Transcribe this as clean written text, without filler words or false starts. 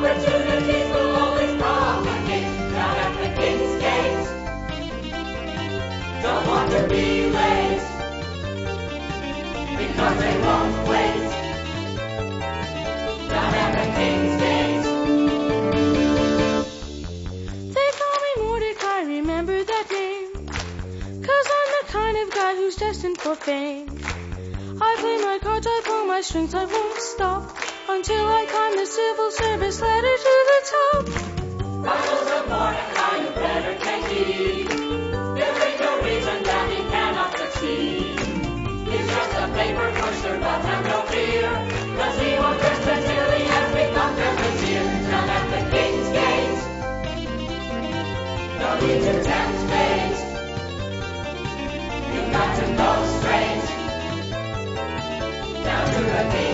Opportunities will always come again down at the King's Gate. Don't want to be late, because they won't wait down at the King's Gate. They call me Mordecai, remember that name, 'cause I'm the kind of guy who's destined for fame. I play my cards, I pull my strings, I won't stop until I climb the civil service ladder to the top. Rules of Mordecai, you better take heed. There ain't no reason that he cannot succeed. He's just a paper pusher, but have no fear, 'cause he won't rest until he has become Pemberton down at the King's Gate. No need to tempt fate. You've got to go straight down to the King's